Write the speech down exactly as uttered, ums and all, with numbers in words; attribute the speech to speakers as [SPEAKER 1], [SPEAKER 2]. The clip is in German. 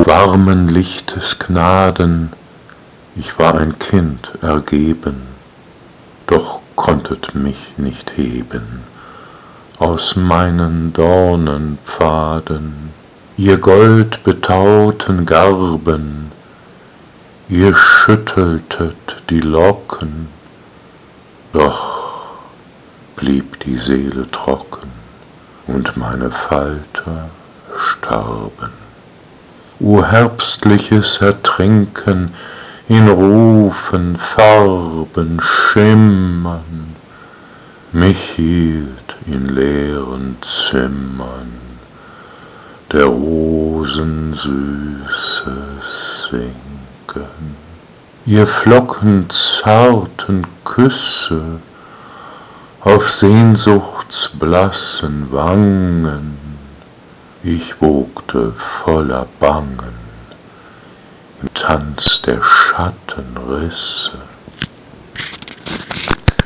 [SPEAKER 1] warmen Lichtes Gnaden, ich war ein Kind ergeben, doch konntet mich nicht heben aus meinen Dornenpfaden, ihr goldbetauten Garben, ihr schütteltet die Locken, doch blieb die Seele trocken und meine Falter starben. O herbstliches Ertrinken in Rufen, Farben, Schimmern, mich hielt in leeren Zimmern der Rosen süßes Sinken. Ihr flockenzarten Küsse auf sehnsuchtsblassen Wangen, ich wogte voller Bangen im Tanz der Schattenrisse.